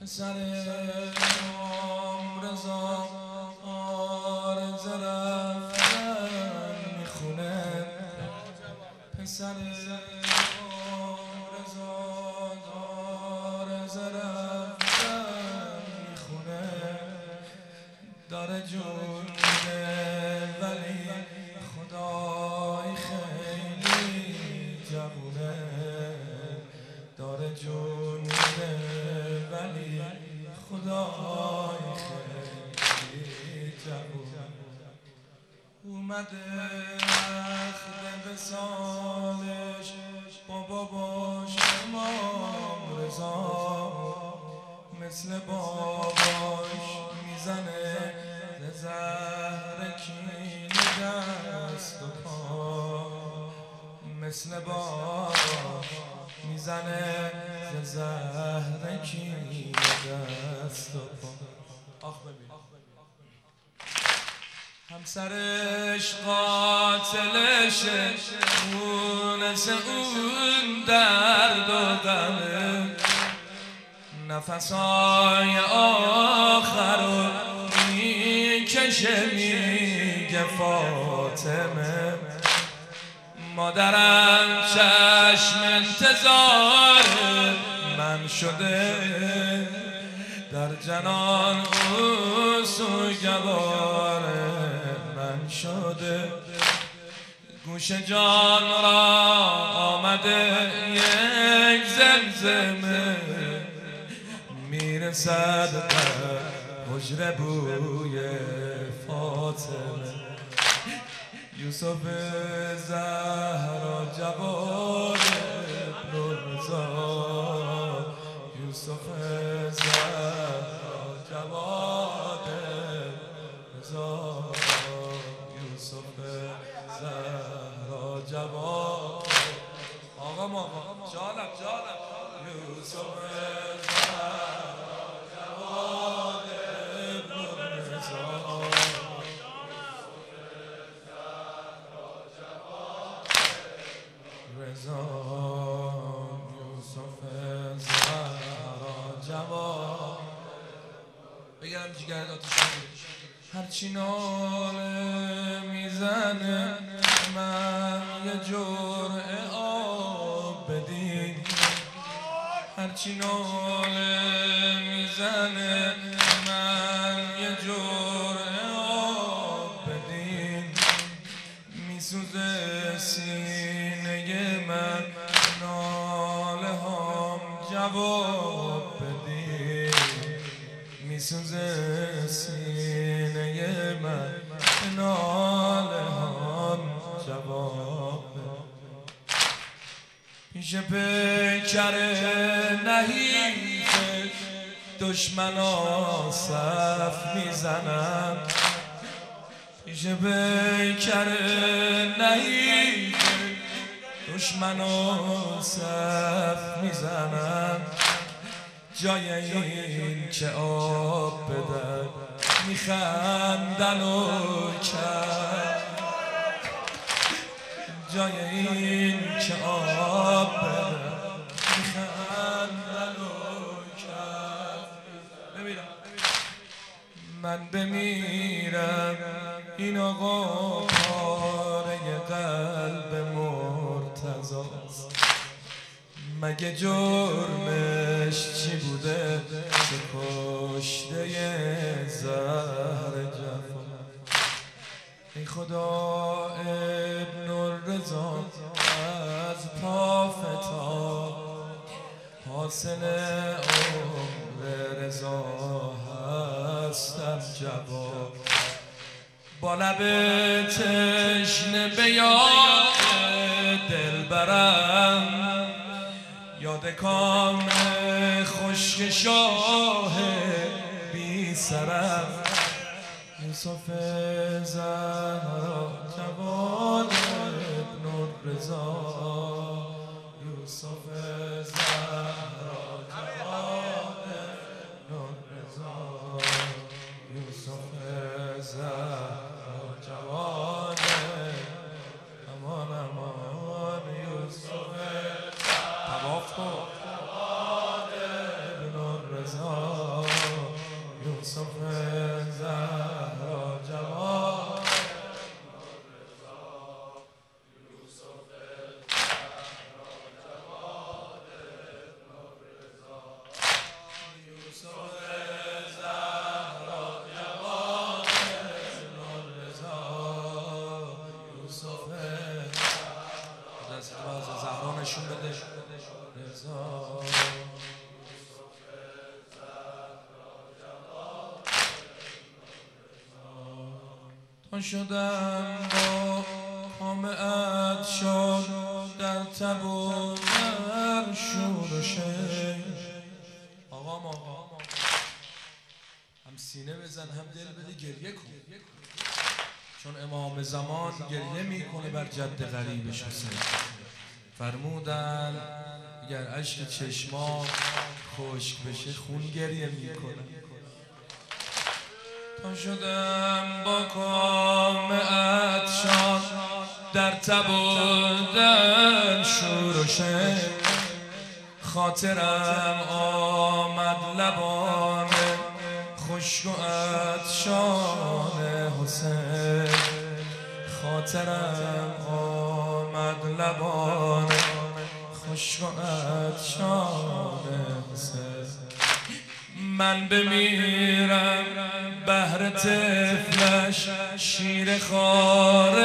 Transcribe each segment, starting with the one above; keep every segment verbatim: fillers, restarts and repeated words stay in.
پسر امام رضا آرز رفتن میخونه، پسر امام رضا آرز رفتن میخونه، داره جون میده ولی خدای خیلی جوونه، داره جون میده ولی خدای خیلی جوونه. اومده وقت به سالش با باباش امام رضا، مثل باباش میزنه زهر کین دست و پا، مثل باباش میزنه زهر کین دست و پا. آخ ببین همسرش قاتلشه، مونس اون درد و غمه، نفسای آخر رو میکشه میگه فاطمه، مادرم چشم انتظار من شده، در جنان او سوگوار من شده، گوش جان را آمده یک زمزمه، میرسد حجره بوی فاطمه، یوسف زهرا جواد ابن رضا، یوسف زهرا جواد رضا، یوسف زهرا جواد. آقا ماما جانم جانم، یوسف زهرا جواد ابن رضا، رضا یوسف زهرا جواد. بگرم جگر آتش هرچی ناله میزنه، من یه جرعه آب بدین، هرچی ناله میزنه، من یه جرعه آب بدین، میسوزه سینه من ناله هم جواب بدین، میسوزه سینه من ناله هم جواب بدین. پیش پیکر نحیف دشمنا صف میزنم، پیش پیکر نحیف دشمنا صف میزنم، جای این که آب بدن میخندن و کرد، جای این که آب بدن میخندن و کرد. ببینم من بمیرم این آقا پاره قلب مرتضاست، مگه جرمش چی بوده که کشته زهر جفا. ای خدا ابن الرضا از پا فتاد، حاصل عمر رضا هستم جواب، با لب تشنه به یاد دلبرم، یاد کام خشک شاه بی سرم، یوسف زهرا جواد ابن رضا، یوسف زهرا جواد ابن رضا، یوسف زهرا جواد امان امان، یوسف تواف کن جواد ابن رضا. تا شدم با کام عطشان در تب و در شور و شیر. آقا آقا هم سینه بزن هم دل بده گریه کن، چون امام زمان گریه میکنه بر جد غریبش حسین. فرمودن اگر اشک چشما خشک بشه خون گریه میکنه. تا شدم با کام عطشان در تب و در شور و شیر. خاطرم آمد لبان خشک و عطشان حسین. خاطرم آمد لبان خشک و عطشان حسین. من بمیرم بهر طفلش شیر خوار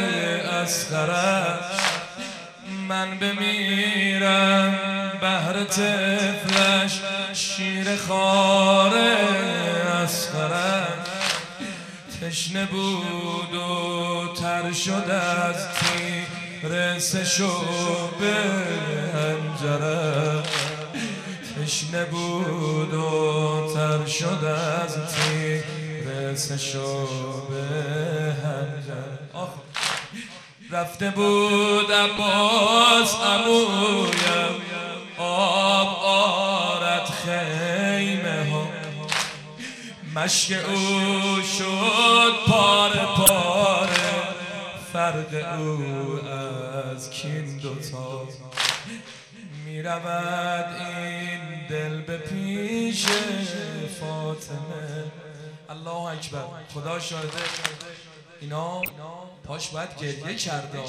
اصغرش. من بمیرم بهر طفلش شیر خوار اصغرش. تشنه بود و تر شد از تیر سشوب حنجره. تشنه بود و تر شد از تیر سشوب حنجره. رفته بود عباس عمویم آب آرد خیمه ها. مشک او شد پاره پاره فرق او از کین دوتا. می رود این دل به پیش فاطمه. الله اکبر. خدا شاهده اینا پاش باید گریه کرده.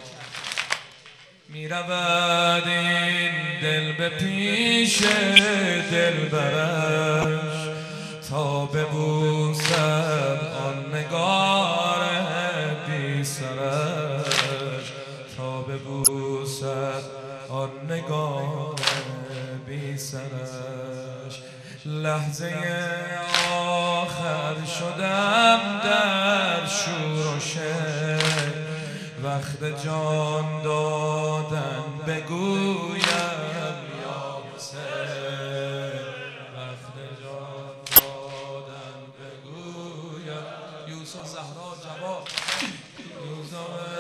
می رود این دل به پیش دلبرش تا ببوسد آن نگار بی سرش. تا ببوسد آن نگار بی سرش. لحظه آخر شدم در شور و شیر. وقت جان دادن بگویم یا حسین. وقت جان دادن بگویم. یوسف زهرا جواب. یوسف